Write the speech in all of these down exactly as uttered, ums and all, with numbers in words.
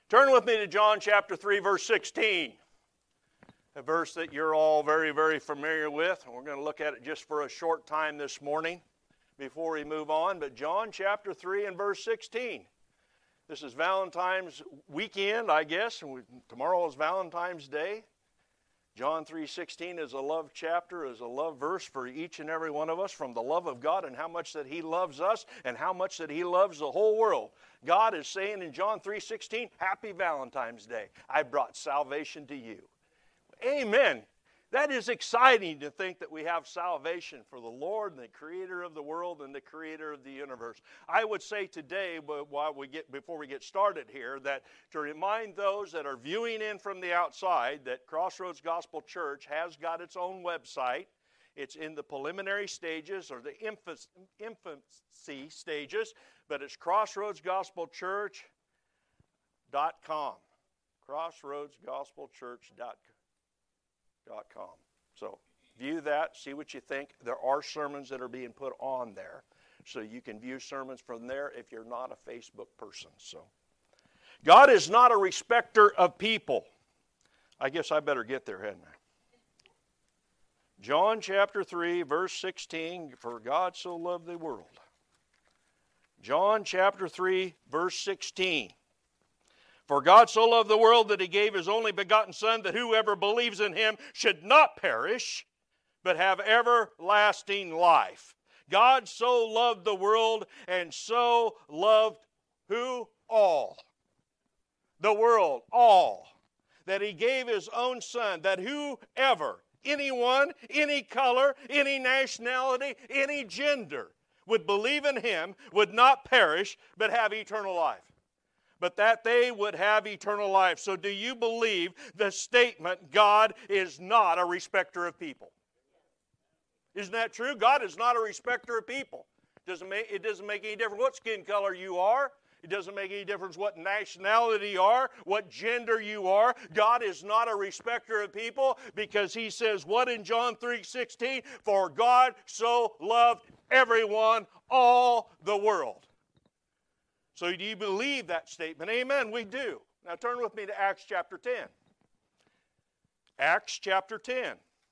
Turn with me to John chapter three, verse sixteen. A verse that you're all very, very familiar with. And we're going to look at it just for a short time this morning before we move on. But John chapter three and verse sixteen. This is Valentine's weekend, I guess. And we, tomorrow is Valentine's Day. John three sixteen is a love chapter, is a love verse for each and every one of us, from the love of God and how much that He loves us and how much that He loves the whole world. God is saying in John three sixteen, Happy Valentine's Day. I brought salvation to you. Amen. That is exciting to think that we have salvation for the Lord and the Creator of the world and the Creator of the universe. I would say today, while we get, before we get started here, that to remind those that are viewing in from the outside that Crossroads Gospel Church has got its own website. It's in the preliminary stages or the infancy stages, but it's crossroads gospel church dot com. crossroads gospel church dot com. So view that, see what you think. There are sermons that are being put on there, so you can view sermons from there if you're not a Facebook person. So God is not a respecter of people. I guess I better get there, hadn't I? John chapter three, verse sixteen, for God so loved the world. John chapter three, verse sixteen. For God so loved the world that He gave His only begotten Son, that whoever believes in Him should not perish, but have everlasting life. God so loved the world and so loved who? All. The world, all. That He gave His own Son, that whoever, anyone, any color, any nationality, any gender, would believe in Him, would not perish, but have eternal life. But that they would have eternal life. So do you believe the statement, God is not a respecter of people? Isn't that true? God is not a respecter of people. Doesn't make, it doesn't make any difference what skin color you are. It doesn't make any difference what nationality you are, what gender you are. God is not a respecter of people, because He says what in John three sixteen? For God so loved everyone, all the world. So do you believe that statement? Amen, we do. Now turn with me to Acts chapter ten. Acts chapter ten.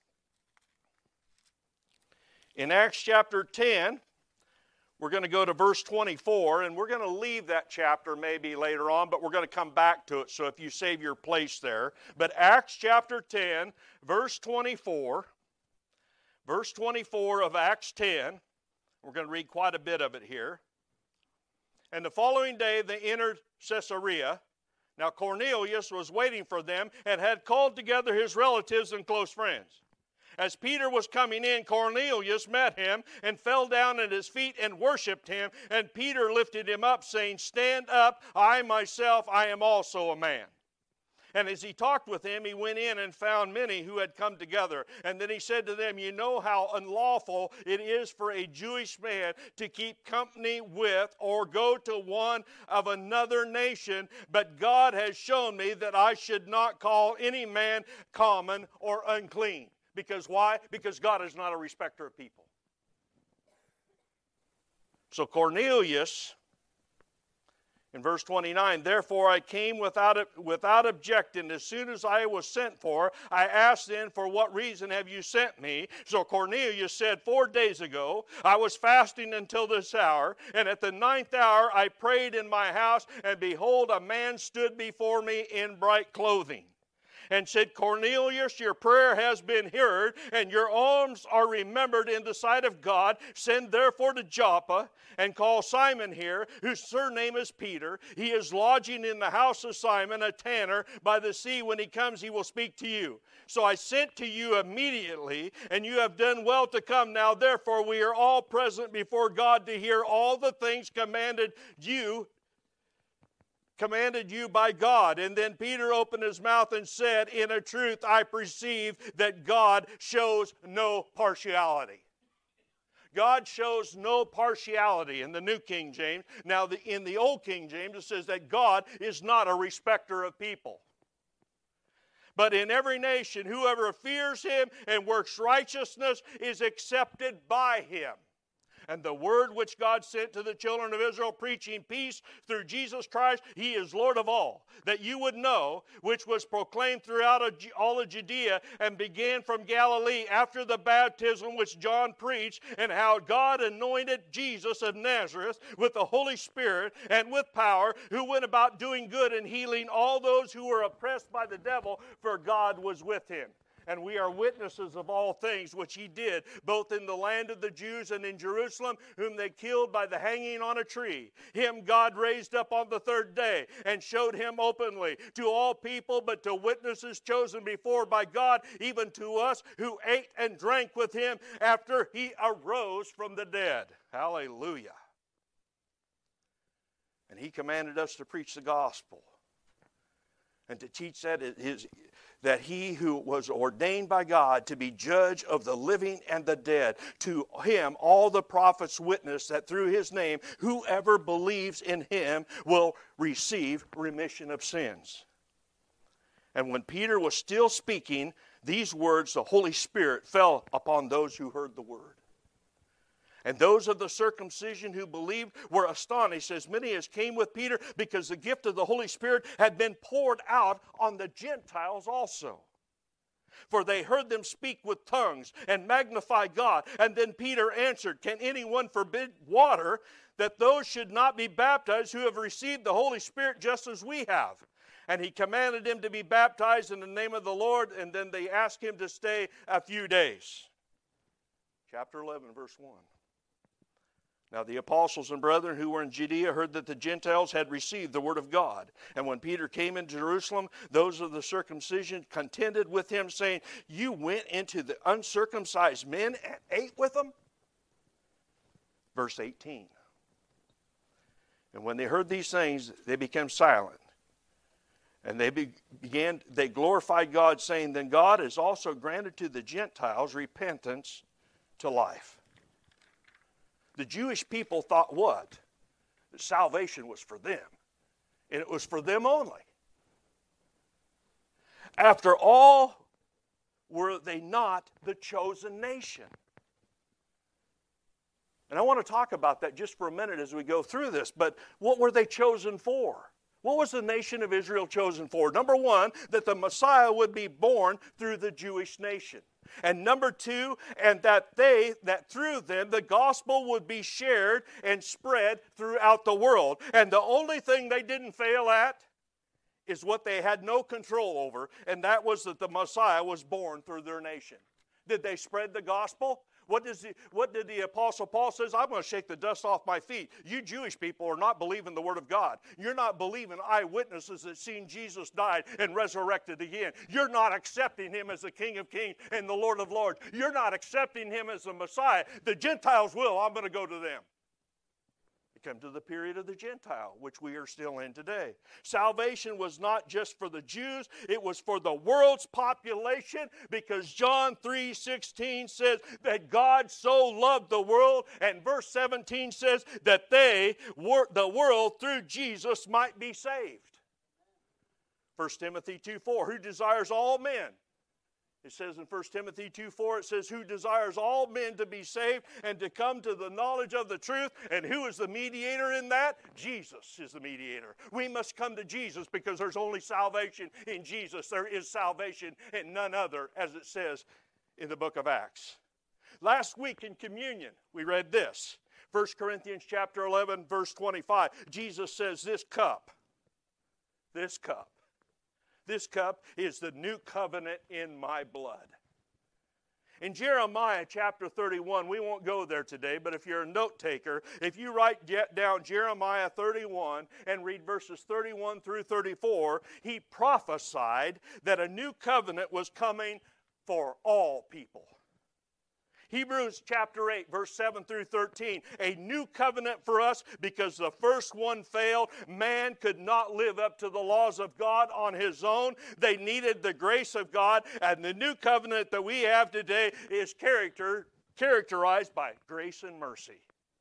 In Acts chapter ten, we're going to go to verse twenty-four, and we're going to leave that chapter maybe later on, but we're going to come back to it, so if you save your place there. But Acts chapter ten, verse twenty-four, verse twenty-four of Acts ten, we're going to read quite a bit of it here. And the following day they entered Caesarea. Now Cornelius was waiting for them and had called together his relatives and close friends. As Peter was coming in, Cornelius met him and fell down at his feet and worshipped him. And Peter lifted him up, saying, Stand up, I myself, I am also a man. And as he talked with him, he went in and found many who had come together. And then he said to them, You know how unlawful it is for a Jewish man to keep company with or go to one of another nation, but God has shown me that I should not call any man common or unclean. Because why? Because God is not a respecter of people. So Cornelius, in verse twenty-nine, Therefore I came without, without objecting. As soon as I was sent for, I asked then, For what reason have you sent me? So Cornelius said, Four days ago I was fasting until this hour, and at the ninth hour I prayed in my house, and behold, a man stood before me in bright clothing, and said, Cornelius, your prayer has been heard, and your alms are remembered in the sight of God. Send therefore to Joppa, and call Simon here, whose surname is Peter. He is lodging in the house of Simon, a tanner, by the sea. When he comes, he will speak to you. So I sent to you immediately, and you have done well to come. Now therefore we are all present before God to hear all the things commanded you commanded you by God. And then Peter opened his mouth and said, In a truth I perceive that God shows no partiality. God shows no partiality in the New King James. Now the, in the Old King James it says that God is not a respecter of people. But in every nation whoever fears Him and works righteousness is accepted by Him. And the word which God sent to the children of Israel, preaching peace through Jesus Christ, he is Lord of all, that you would know, which was proclaimed throughout all of Judea and began from Galilee after the baptism which John preached, and how God anointed Jesus of Nazareth with the Holy Spirit and with power, who went about doing good and healing all those who were oppressed by the devil, for God was with him. And we are witnesses of all things which he did, both in the land of the Jews and in Jerusalem, whom they killed by the hanging on a tree. Him God raised up on the third day, and showed him openly to all people, but to witnesses chosen before by God, even to us who ate and drank with him after he arose from the dead. Hallelujah. And he commanded us to preach the gospel and to teach that his that he who was ordained by God to be judge of the living and the dead, to him all the prophets witness that through his name whoever believes in him will receive remission of sins. And when Peter was still speaking these words, the Holy Spirit fell upon those who heard the word. And those of the circumcision who believed were astonished, as many as came with Peter, because the gift of the Holy Spirit had been poured out on the Gentiles also. For they heard them speak with tongues and magnify God. And then Peter answered, can anyone forbid water, that those should not be baptized who have received the Holy Spirit just as we have? And he commanded them to be baptized in the name of the Lord, and then they asked him to stay a few days. Chapter eleven, verse one. Now the apostles and brethren who were in Judea heard that the Gentiles had received the word of God. And when Peter came into Jerusalem, those of the circumcision contended with him, saying, you went into the uncircumcised men and ate with them? Verse eighteen. And when they heard these things, they became silent. And they began, they glorified God, saying, then God has also granted to the Gentiles repentance to life. The Jewish people thought what? That salvation was for them. And it was for them only. After all, were they not the chosen nation? And I want to talk about that just for a minute as we go through this. But what were they chosen for? What was the nation of Israel chosen for? Number one, that the Messiah would be born through the Jewish nation. And number two, and that they, that through them, the gospel would be shared and spread throughout the world. And the only thing they didn't fail at is what they had no control over, and that was that the Messiah was born through their nation. Did they spread the gospel? What, does the, what did the Apostle Paul says? I'm going to shake the dust off my feet. You Jewish people are not believing the Word of God. You're not believing eyewitnesses that seen Jesus died and resurrected again. You're not accepting Him as the King of Kings and the Lord of Lords. You're not accepting Him as the Messiah. The Gentiles will. I'm going to go to them. We come to the period of the Gentile, which we are still in today. Salvation was not just for the Jews, it was for the world's population, because John three sixteen says that God so loved the world, and verse seventeen says that they, were, the world through Jesus might be saved. First Timothy two four, who desires all men. It says in First Timothy two four, it says, who desires all men to be saved and to come to the knowledge of the truth. And who is the mediator in that? Jesus is the mediator. We must come to Jesus because there's only salvation in Jesus. There is salvation in none other, as it says in the book of Acts. Last week in communion, we read this. First Corinthians chapter eleven, verse twenty-five. Jesus says, this cup, this cup. This cup is the new covenant in my blood. In Jeremiah chapter thirty-one, we won't go there today, but if you're a note taker, if you write down Jeremiah thirty-one and read verses thirty-one through thirty-four, he prophesied that a new covenant was coming for all people. Hebrews chapter eight, verse seven through thirteen, a new covenant for us because the first one failed. Man could not live up to the laws of God on his own. They needed the grace of God, and the new covenant that we have today is character, characterized by grace and mercy.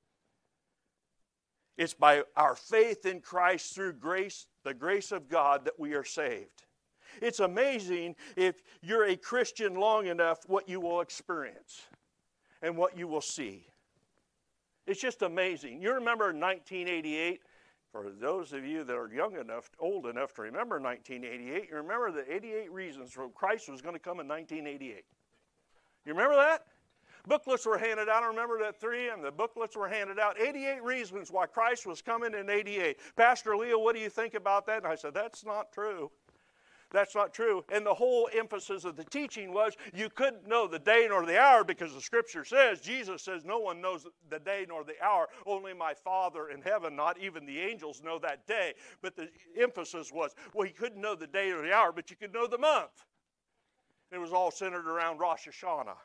It's by our faith in Christ through grace, the grace of God, that we are saved. It's amazing if you're a Christian long enough what you will experience and what you will see. It's just amazing. You remember nineteen eighty-eight? For those of you that are young enough, old enough to remember nineteen eighty-eight, you remember the eighty-eight reasons for Christ was going to come in nineteen eighty-eight. You remember that? Booklets were handed out. I remember that three M, the booklets were handed out. eighty-eight reasons why Christ was coming in eighty-eight. Pastor Leo, what do you think about that? And I said, that's not true. That's not true. And the whole emphasis of the teaching was you couldn't know the day nor the hour because the Scripture says, Jesus says, no one knows the day nor the hour. Only my Father in heaven, not even the angels, know that day. But the emphasis was, well, you couldn't know the day or the hour, but you could know the month. It was all centered around Rosh Hashanah.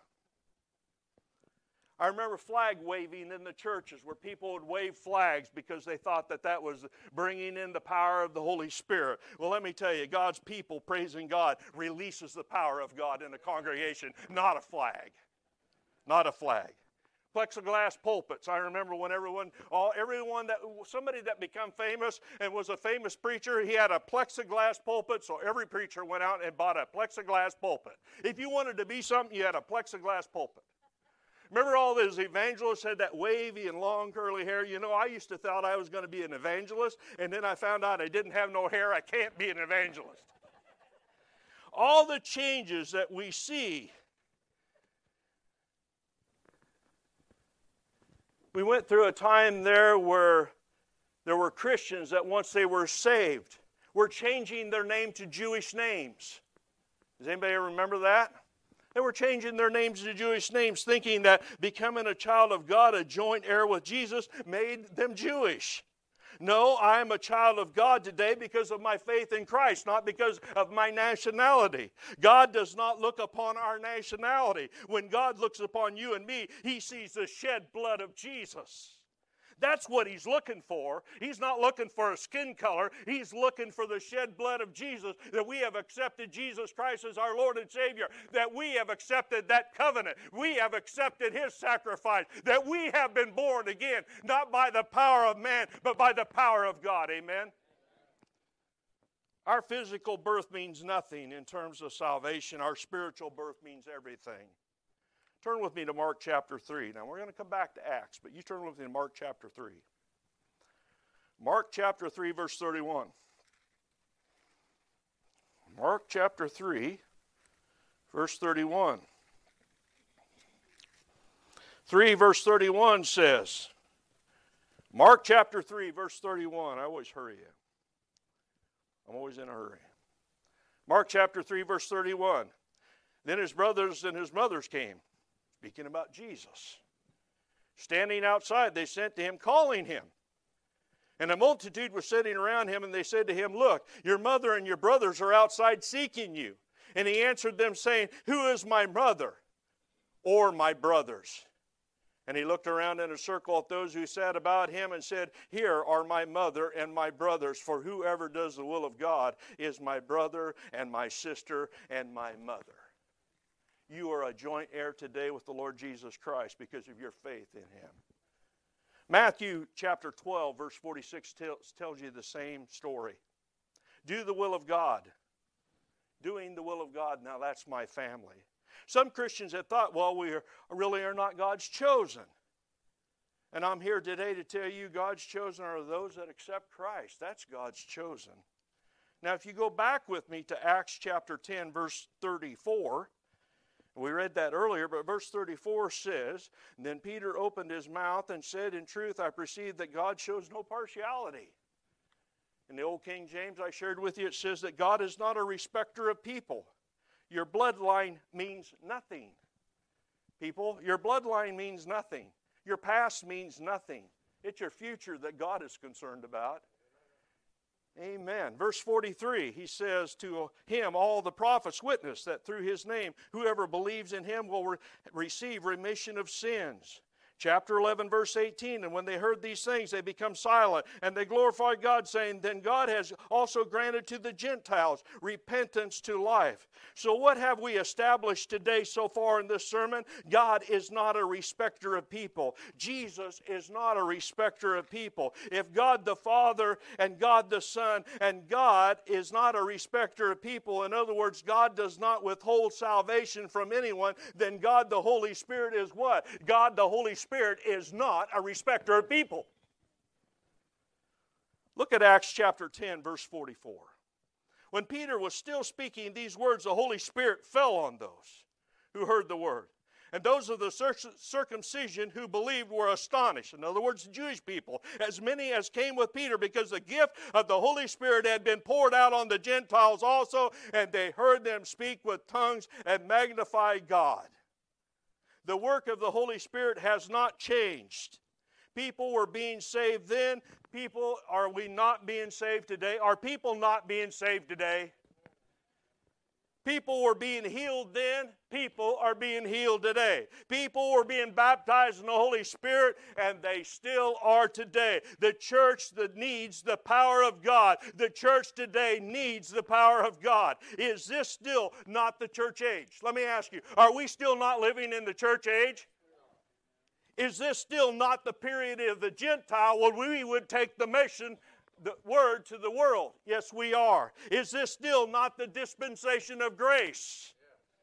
I remember flag waving in the churches where people would wave flags because they thought that that was bringing in the power of the Holy Spirit. Well, let me tell you, God's people praising God releases the power of God in the congregation, not a flag. Not a flag. Plexiglass pulpits. I remember when everyone, all everyone that somebody that became famous and was a famous preacher, he had a plexiglass pulpit, so every preacher went out and bought a plexiglass pulpit. If you wanted to be something, you had a plexiglass pulpit. Remember all those evangelists had that wavy and long curly hair? You know, I used to thought I was going to be an evangelist, and then I found out I didn't have no hair. I can't be an evangelist. All the changes that we see. We went through a time there where there were Christians that once they were saved were changing their name to Jewish names. Does anybody ever remember that? They were changing their names to Jewish names, thinking that becoming a child of God, a joint heir with Jesus, made them Jewish. No, I am a child of God today because of my faith in Christ, not because of my nationality. God does not look upon our nationality. When God looks upon you and me, He sees the shed blood of Jesus. That's what He's looking for. He's not looking for a skin color. He's looking for the shed blood of Jesus, that we have accepted Jesus Christ as our Lord and Savior, that we have accepted that covenant. We have accepted His sacrifice, that we have been born again, not by the power of man, but by the power of God. Amen? Our physical birth means nothing in terms of salvation. Our spiritual birth means everything. Turn with me to Mark chapter three. Now, we're going to come back to Acts, but you turn with me to Mark chapter three. Mark chapter three, verse thirty-one. Mark chapter three, verse thirty-one. three, verse thirty-one says, Mark chapter three, verse thirty-one. I always hurry you. I'm always in a hurry. Mark chapter three, verse thirty-one. Then his brothers and his mothers came. Speaking about Jesus. Standing outside, they sent to him, calling him. And a multitude was sitting around him, and they said to him, look, your mother and your brothers are outside seeking you. And he answered them, saying, who is my mother or my brothers? And he looked around in a circle at those who sat about him and said, here are my mother and my brothers, for whoever does the will of God is my brother and my sister and my mother. You are a joint heir today with the Lord Jesus Christ because of your faith in Him. Matthew chapter twelve, verse forty-six tells, tells you the same story. Do the will of God. Doing the will of God, now that's my family. Some Christians have thought, well, we are, really are not God's chosen. And I'm here today to tell you God's chosen are those that accept Christ. That's God's chosen. Now, if you go back with me to Acts chapter ten, verse thirty-four, we read that earlier, but verse thirty-four says, then Peter opened his mouth and said, in truth, I perceive that God shows no partiality. In the old King James I shared with you, it says that God is not a respecter of people. Your bloodline means nothing. People, your bloodline means nothing. Your past means nothing. It's your future that God is concerned about. Amen. Verse forty-three, he says to him, all the prophets witness that through his name, whoever believes in him will re- receive remission of sins. Chapter eleven, verse eighteen, and when they heard these things, they become silent, and they glorified God, saying, then God has also granted to the Gentiles repentance to life. So what have we established today so far in this sermon? God is not a respecter of people. Jesus is not a respecter of people. If God the Father and God the Son and God is not a respecter of people, in other words, God does not withhold salvation from anyone, then God the Holy Spirit is what? God the Holy Spirit Spirit is not a respecter of people. Look at Acts chapter ten, verse forty-four. When Peter was still speaking these words, the Holy Spirit fell on those who heard the word. And those of the circumcision who believed were astonished. In other words, the Jewish people, as many as came with Peter, because the gift of the Holy Spirit had been poured out on the Gentiles also, and they heard them speak with tongues and magnify God. The work of the Holy Spirit has not changed. People were being saved then. People, are we not being saved today? Are people not being saved today? People were being healed then. People are being healed today. People were being baptized in the Holy Spirit, and they still are today. The church that needs the power of God. The church today needs the power of God. Is this still not the church age? Let me ask you, are we still not living in the church age? Is this still not the period of the Gentile when we would take the mission, the word to the world? Yes, we are. Is this still not the dispensation of grace?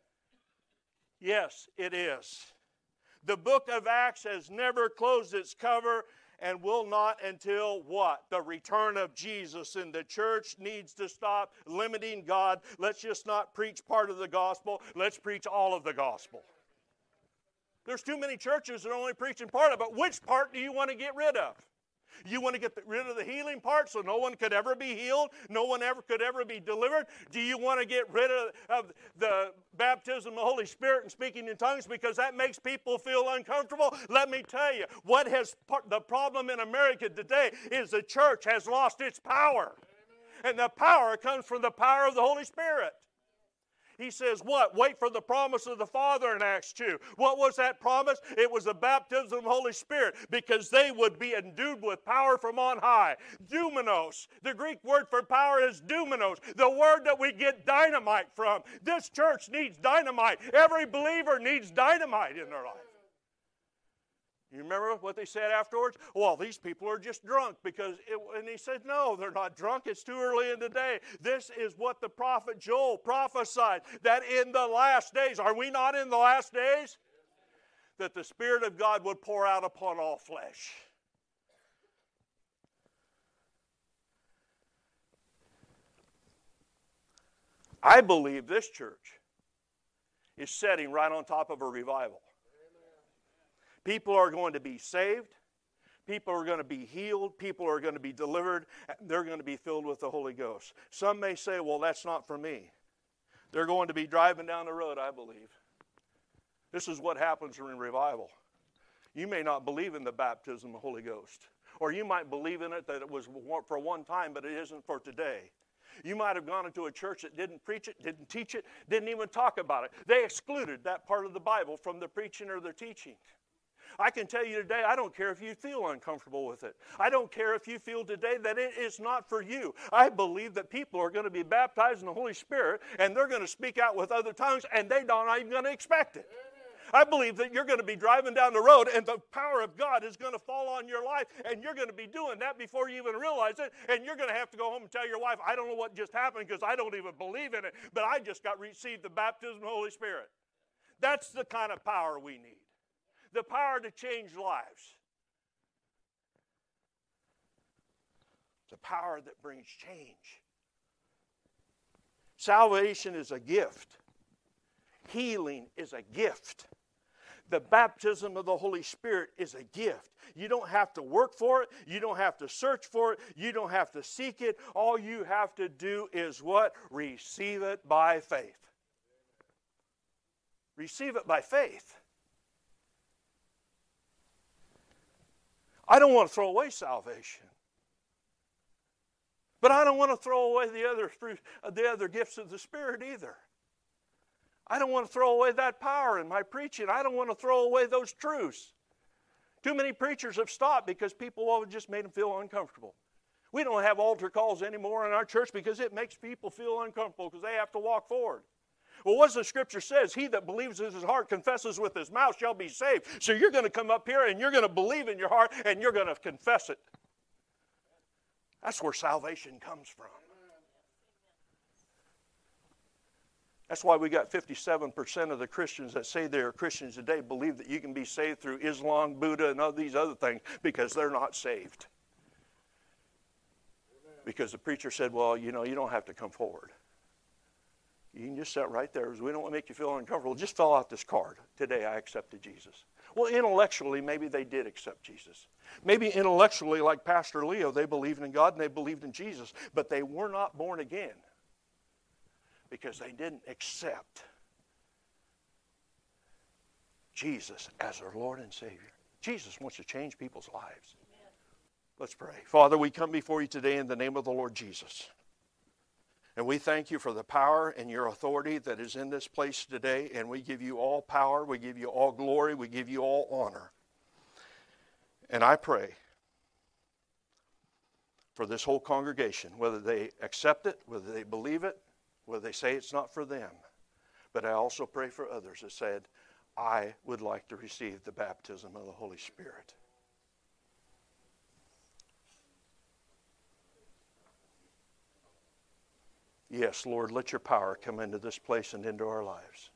Yes, it is. The book of Acts has never closed its cover and will not until what? The return of Jesus. And the church needs to stop limiting God. Let's just not preach part of the gospel. Let's preach all of the gospel. There's too many churches that are only preaching part of it. Which part do you want to get rid of? You want to get rid of the healing part so no one could ever be healed? No one ever could ever be delivered? Do you want to get rid of, of the baptism of the Holy Spirit and speaking in tongues because that makes people feel uncomfortable? Let me tell you, what has the problem in America today is the church has lost its power. And the power comes from the power of the Holy Spirit. He says what? Wait for the promise of the Father in Acts two. What was that promise? It was the baptism of the Holy Spirit, because they would be endued with power from on high. Dunamis. The Greek word for power is dunamis, the word that we get dynamite from. This church needs dynamite. Every believer needs dynamite in their life. You remember what they said afterwards? Well, these people are just drunk because, it, and he said, no, they're not drunk. It's too early in the day. This is what the prophet Joel prophesied, that in the last days, are we not in the last days? That the Spirit of God would pour out upon all flesh. I believe this church is setting right on top of a revival. People are going to be saved. People are going to be healed. People are going to be delivered. They're going to be filled with the Holy Ghost. Some may say, well, that's not for me. They're going to be driving down the road, I believe. This is what happens during revival. You may not believe in the baptism of the Holy Ghost. Or you might believe in it that it was for one time, but it isn't for today. You might have gone into a church that didn't preach it, didn't teach it, didn't even talk about it. They excluded that part of the Bible from the preaching or their teaching. I can tell you today, I don't care if you feel uncomfortable with it. I don't care if you feel today that it is not for you. I believe that people are going to be baptized in the Holy Spirit, and they're going to speak out with other tongues, and they're not even going to expect it. I believe that you're going to be driving down the road, and the power of God is going to fall on your life, and you're going to be doing that before you even realize it, and you're going to have to go home and tell your wife, I don't know what just happened because I don't even believe in it, but I just got received the baptism of the Holy Spirit. That's the kind of power we need. The power to change lives. The power that brings change. Salvation is a gift. Healing is a gift. The baptism of the Holy Spirit is a gift. You don't have to work for it. You don't have to search for it. You don't have to seek it. All you have to do is what? Receive it by faith. Receive it by faith. I don't want to throw away salvation. But I don't want to throw away the other fruit, the other gifts of the Spirit either. I don't want to throw away that power in my preaching. I don't want to throw away those truths. Too many preachers have stopped because people have just made them feel uncomfortable. We don't have altar calls anymore in our church because it makes people feel uncomfortable because they have to walk forward. Well, what does the Scripture says? He that believes in his heart, confesses with his mouth, shall be saved. So you're going to come up here and you're going to believe in your heart and you're going to confess it. That's where salvation comes from. That's why we got fifty-seven percent of the Christians that say they are Christians today believe that you can be saved through Islam, Buddha, and all these other things because they're not saved. Amen. Because the preacher said, well, you know, you don't have to come forward. You can just sit right there. We don't want to make you feel uncomfortable. Just fill out this card. Today I accepted Jesus. Well, intellectually, maybe they did accept Jesus. Maybe intellectually, like Pastor Leo, they believed in God and they believed in Jesus, but they were not born again because they didn't accept Jesus as their Lord and Savior. Jesus wants to change people's lives. Amen. Let's pray. Father, we come before you today in the name of the Lord Jesus. And we thank you for the power and your authority that is in this place today. And we give you all power. We give you all glory. We give you all honor. And I pray for this whole congregation, whether they accept it, whether they believe it, whether they say it's not for them. But I also pray for others that said, I would like to receive the baptism of the Holy Spirit. Yes, Lord, let your power come into this place and into our lives.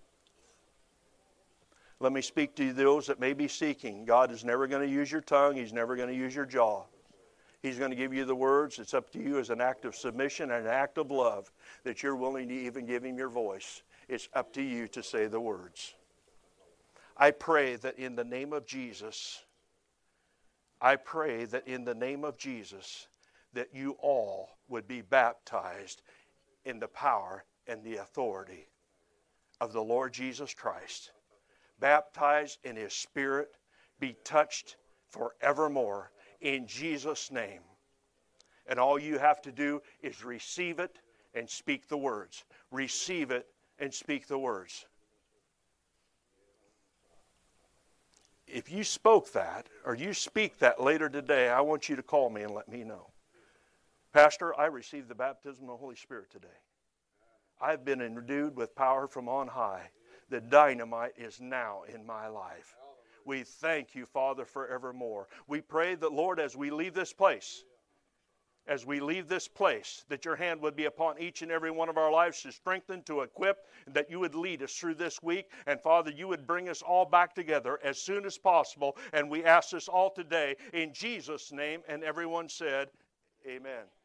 Let me speak to those that may be seeking. God is never going to use your tongue. He's never going to use your jaw. He's going to give you the words. It's up to you as an act of submission and an act of love that you're willing to even give him your voice. It's up to you to say the words. I pray that in the name of Jesus, I pray that in the name of Jesus, that you all would be baptized in the power and the authority of the Lord Jesus Christ. Baptized in his Spirit, be touched forevermore in Jesus' name. And all you have to do is receive it and speak the words. Receive it and speak the words. If you spoke that, or you speak that later today, I want you to call me and let me know. Pastor, I received the baptism of the Holy Spirit today. I've been endued with power from on high. The dynamite is now in my life. We thank you, Father, forevermore. We pray that, Lord, as we leave this place, as we leave this place, that your hand would be upon each and every one of our lives to strengthen, to equip, and that you would lead us through this week. And, Father, you would bring us all back together as soon as possible. And we ask this all today in Jesus' name. And everyone said, amen.